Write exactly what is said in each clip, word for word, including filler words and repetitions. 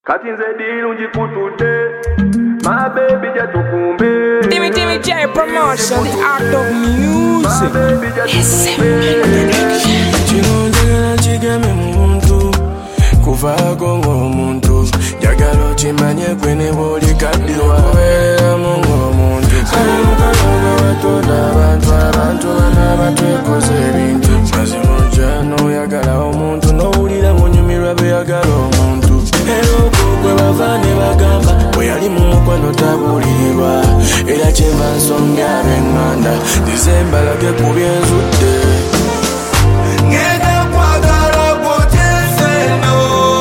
Katinze dilu njikutude, my baby jatukumbe. Timmy Timmy J Promotion, the art of music. My baby jatukumbe. Chinonjera chigame muntu, kuvago ngomuntu. Jagalo chimanye kwene boli kadiwa wera mungo muntu. Saluka loga watoda bantu abantu bana batwekoze bintu. Mazimojano yagala omuntu nowulira munyumirwa be yagala omuntu. Ero kugwe bavane bagamba bwe yali mu mukwano tabulirwa era kyeva nsonga ab'enganda dizembalage ku byenzudde ngenda kwagala kwoteseno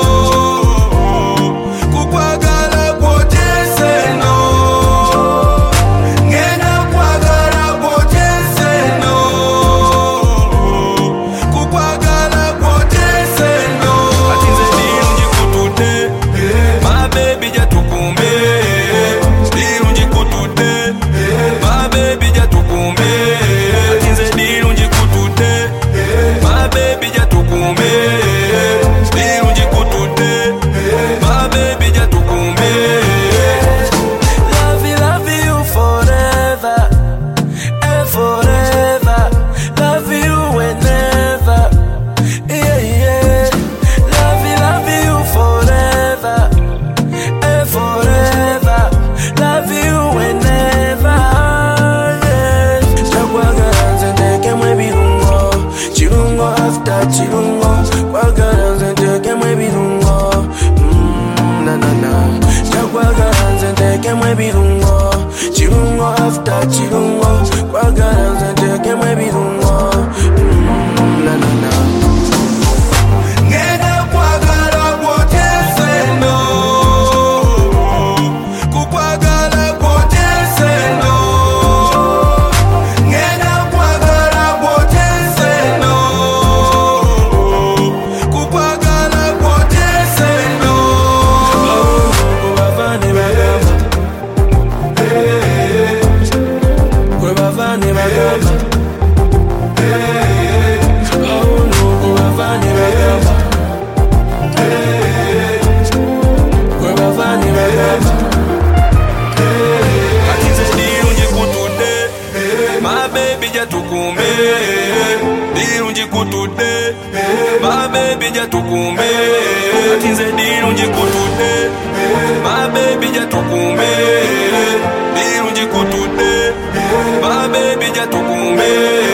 kukwagala kwoteseno ngenda kwagala kwoteseno kukwagala kwoteseno atinze ndiyo njikutude my baby jatukumbe ndiyo njikutude my baby jatukumbe atinze ndiyo njikutude my baby jatukumbe ndiyo njikutude my baby jatukumbe love you love you forever and forever love you whenever yeah yeah love you love you forever and forever love you whenever yeah chakwagala nze ntekemwe birungo kirungo after kirungo kwagala nze ntekemwe birungo mm, na na na chakwagala nze ntekemwe birungo kirungo after kirungo kwagala nze ntekemwe birungo mm, na na na ngenda kwagala kwoteseno kukwagala kwoteseno ngenda kwagala kwoteseno kukwagala kwoteseno kubavane bagamba kubavane bagamba oh no kubavane bagamba kubavane bagamba atinze ndiyo njikutude my baby jatukumbe ndiyo njikutude my baby jatukumbe atinze ndiyo njikutude my baby jatukumbe ndiyo njikutude my baby jatukumbe